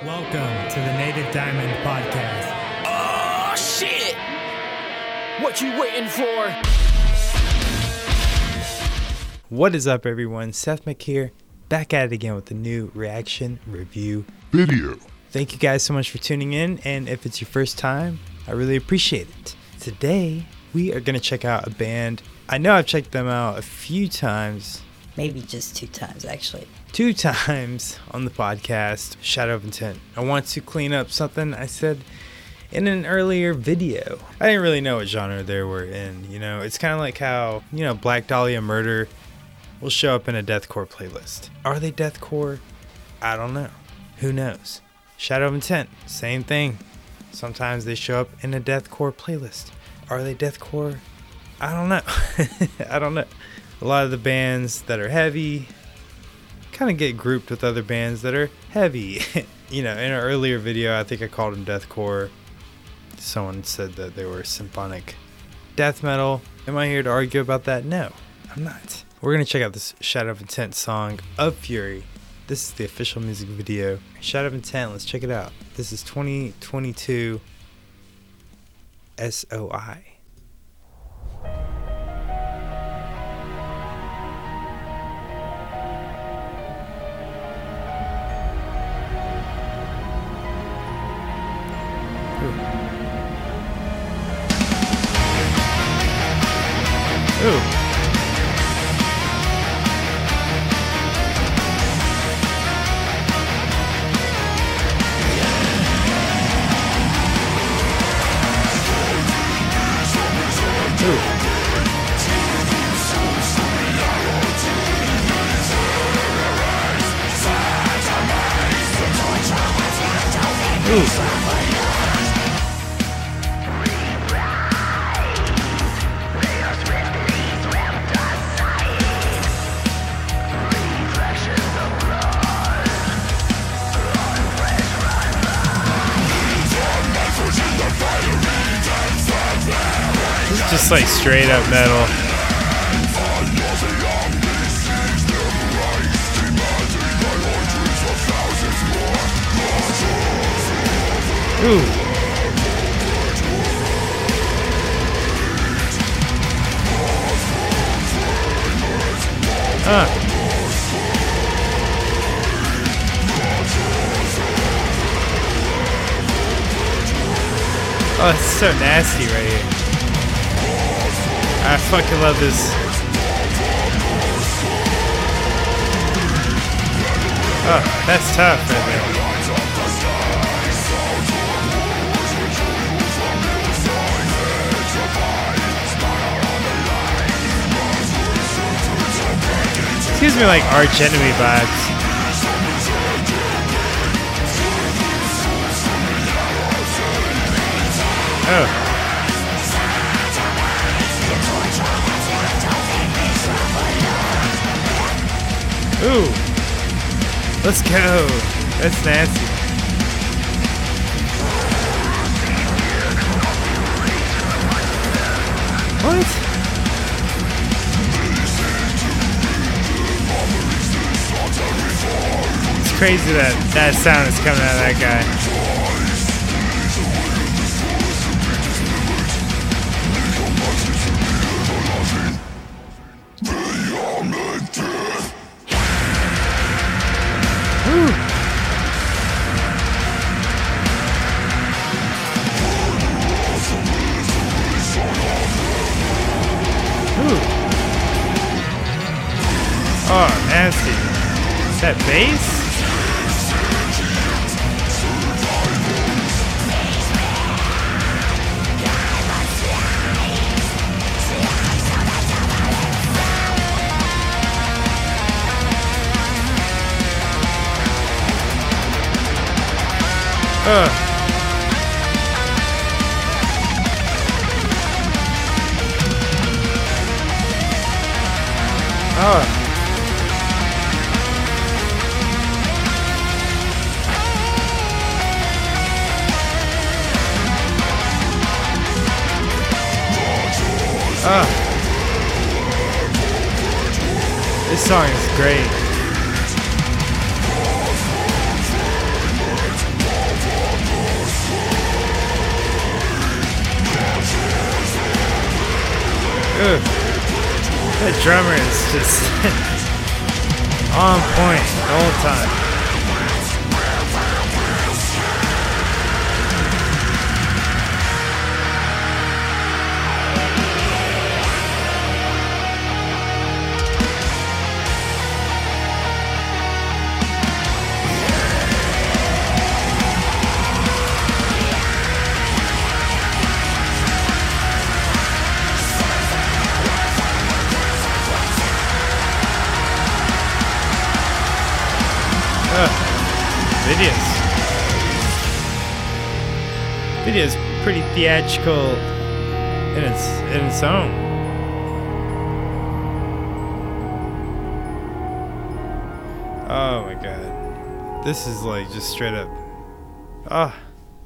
Welcome to the Native Diamond Podcast. Oh, shit! What you waiting for? What is up, everyone? Seth Mick here, back at it again with a new reaction review video. Thank you guys so much for tuning in, and if it's your first time, I really appreciate it. Today, we are going to check out a band. I know I've checked them out a few times. Maybe just 2 times, actually. 2 times on the podcast, Shadow of Intent. I want to clean up something I said in an earlier video. I didn't really know what genre they were in, you know? It's kind of like how, Black Dahlia Murder will show up in a deathcore playlist. Are they deathcore? I don't know. Who knows? Shadow of Intent, same thing. Sometimes they show up in a deathcore playlist. Are they deathcore? I don't know. I don't know. A lot of the bands that are heavy kind of get grouped with other bands that are heavy. In an earlier video, I think I called them deathcore. Someone said that they were symphonic death metal. Am I here to argue about that? No, I'm not. We're going to check out this Shadow of Intent song, Of Fury. This is the official music video. Shadow of Intent, let's check it out. This is 2022 SOI. Ooh. Ooh. Just like straight up metal. Ooh. Oh, it's so nasty right here. I fucking love this. Oh, that's tough right there. This gives me like Arch Enemy vibes. Oh. Ooh, let's go. That's nasty. What? It's crazy that sound is coming out of that guy. Oh, nasty. Is that bass? Oh. This song is great. drummer is just on point the whole time. Video's pretty theatrical in its own. Oh my god. This is like just straight up. Ah.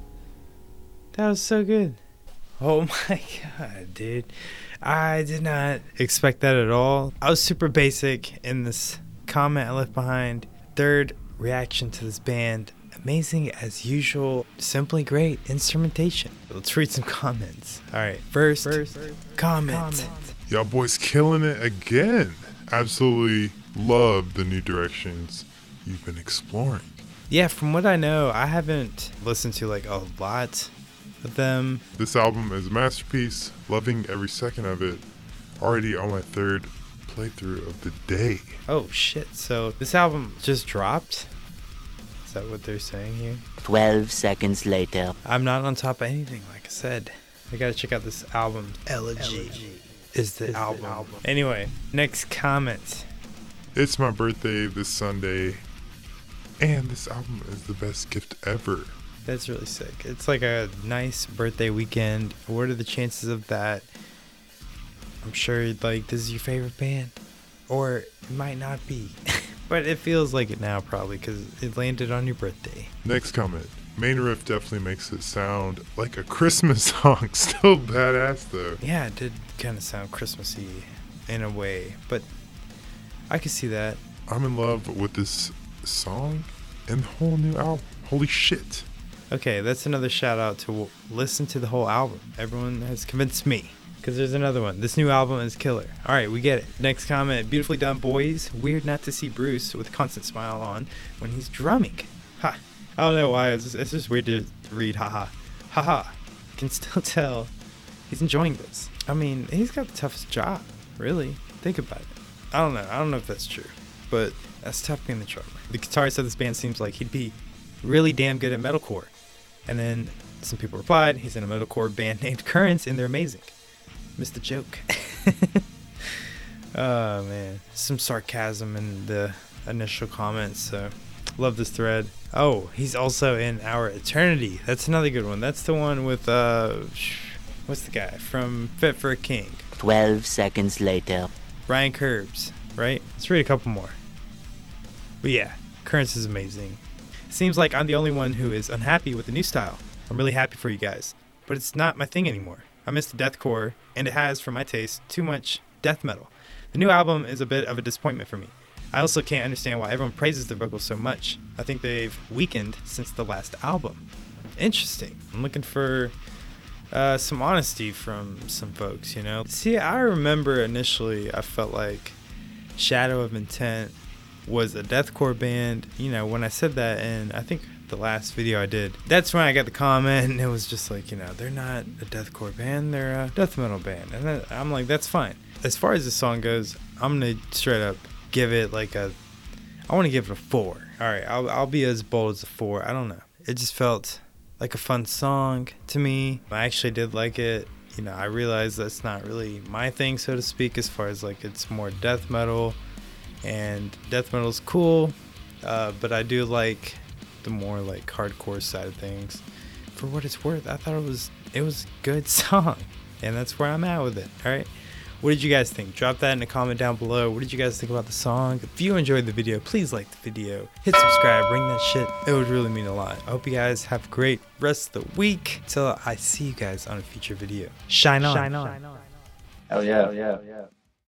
That was so good. Oh my god, dude. I did not expect that at all. I was super basic in this comment I left behind. Third reaction to this band. Amazing as usual. Simply great instrumentation. Let's read some comments. Alright, first comment. Y'all boys killing it again. Absolutely love the new directions you've been exploring. Yeah, from what I know, I haven't listened to like a lot of them. This album is a masterpiece. Loving every second of it. Already on my third playthrough of the day. Oh shit, so this album just dropped? Is that what they're saying here? 12 seconds later. I'm not on top of anything, like I said. I gotta check out this album. Elegy is the album. Anyway, next comment. It's my birthday this Sunday, and this album is the best gift ever. That's really sick. It's like a nice birthday weekend. What are the chances of that? I'm sure like this is your favorite band, or it might not be. But it feels like it now probably because it landed on your birthday. Next comment. Main riff definitely makes it sound like a Christmas song. Still badass though. Yeah, it did kind of sound Christmassy in a way, but I could see that. I'm in love with this song and the whole new album. Holy shit. Okay, that's another shout out to listen to the whole album. Everyone has convinced me. Because there's another one. This new album is killer. Alright, we get it. Next comment. Beautifully done, boys. Weird not to see Bruce with a constant smile on when he's drumming. Ha. I don't know why. It's just weird to read. Haha. Haha. Can still tell he's enjoying this. I mean, he's got the toughest job. Really. Think about it. I don't know. I don't know if that's true. But that's tough being the drummer. The guitarist of this band seems like he'd be really damn good at metalcore. And then some people replied, he's in a metalcore band named Currents and they're amazing. Missed the joke. Oh man, some sarcasm in the initial comments, so love this thread. Oh, he's also in Our Eternity. That's another good one. That's the one with what's the guy from Fit for a King? 12 seconds later. Brian Curbs, right? Let's read a couple more. But yeah, Currents is amazing. Seems like I'm the only one who is unhappy with the new style. I'm really happy for you guys, but it's not my thing anymore. I miss the deathcore, and it has, for my taste, too much death metal. The new album is a bit of a disappointment for me. I also can't understand why everyone praises the vocals so much. I think they've weakened since the last album. Interesting. I'm looking for some honesty from some folks, you know? See, I remember initially I felt like Shadow of Intent was a deathcore band. You know, when I said that in, I think, the last video I did, that's when I got the comment, and it was just like, you know, they're not a deathcore band, they're a death metal band. And then I'm like, that's fine. As far as the song goes, I'm gonna straight up give it like I want to give it a 4. Alright, I'll be as bold as a 4. I don't know. It just felt like a fun song to me. I actually did like it. You know, I realized that's not really my thing, so to speak, as far as like it's more death metal, and death metal's cool, but I do like the more like hardcore side of things. For what it's worth, I thought it was a good song, and that's where I'm at with it. All right, what did you guys think? Drop that in a comment down below. What did you guys think about the song? If you enjoyed the video, please like the video, hit subscribe, ring that shit. It would really mean a lot. I hope you guys have a great rest of the week till I see you guys on a future video. Shine on. Hell yeah.